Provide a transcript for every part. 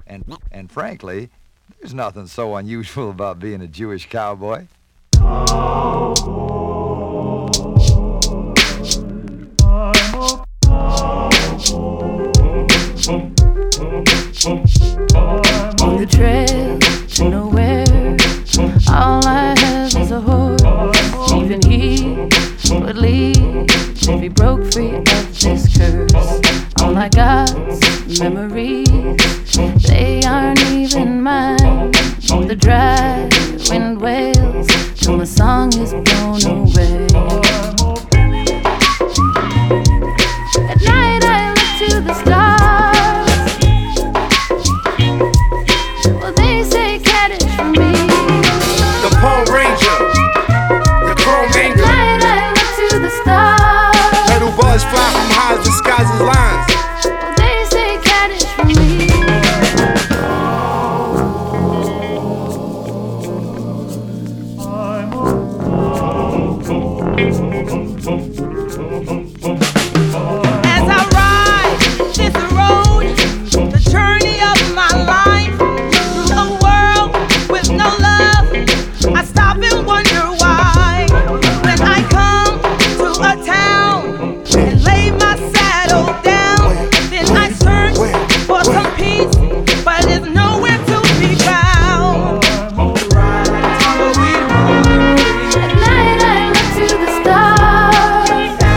And frankly, there's nothing so unusual about being a Jewish cowboy. On the trail to nowhere, all I have is a horse. Even he would leave if he broke free of this curse. All I got's memories, they aren't even mine. The dry wind wails till my song is blown away. At night I look to the stars. Well, they say Kaddish for me. The Palm Ranger, the Chrome Anger. At night I look to the stars. Metal buzz fly from highs, disguises lines. Well, they say Kaddish for me. As I ride this road, the journey of my life, through a world with no love, I stop and wonder why. When I come to a town and lay my saddle down, then I search for some peace, but it's nowhere to be found. At night I look to the stars.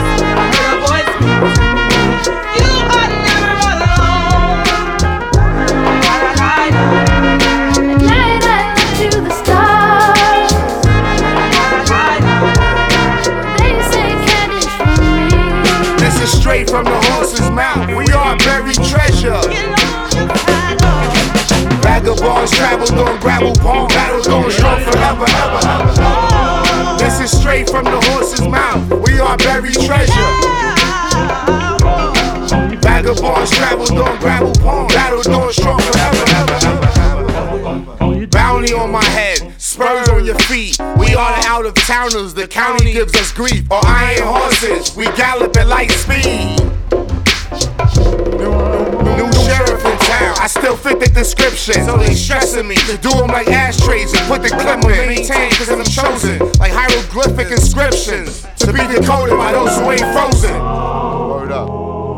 You are never alone. At night I look to the stars. They say Kaddish for me. This is straight from the horse's mouth. We are buried treasure. Vagabonds traveled on gravel palm, battled on strong forever, ever, ever. This is straight from the horse's mouth. We are buried treasure. Vagabonds traveled on gravel palm, battled on strong forever, ever, ever. Bounty on my head, spurs on your feet. We are the out of towners, the county gives us grief. Or iron horses, we gallop at light speed. New sheriff in town, I still fit the description. So they stressing me to do them like ashtrays and put the clip on. Maintain cause I'm chosen, like hieroglyphic inscriptions, to be decoded by those who ain't frozen. Word up.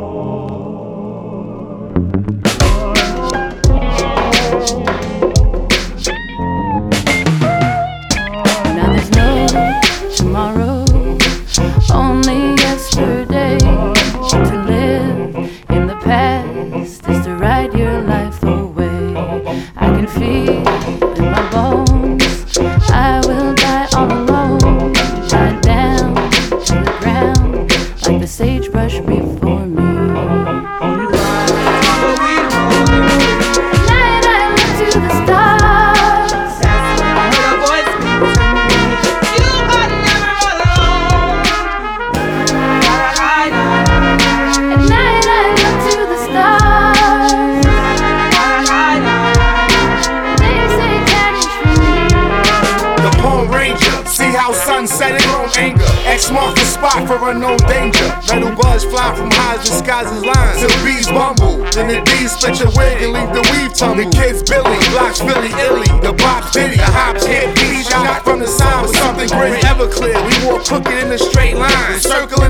Now there's no tomorrow, only yesterday. To live in the past is to ride your life away. I can feel in my bones, I will die all alone. Tied down to the ground like the sagebrush before me. At night I look to the stars. You are never alone. At night I look to the stars. They say Kaddish for me. The Palm Ranger, see how sun setting on anger. X marks the spot for unknown danger. Metal buzz fly from highs, disguises lines. Till bees bumble, then the bees split your wig and leave the weave tumble. The kids Billy, blocks Philly, illy. The box Diddy, the hops hit beat. Shot from the side with something great, ever clear. We wore crooked in a straight line. Circle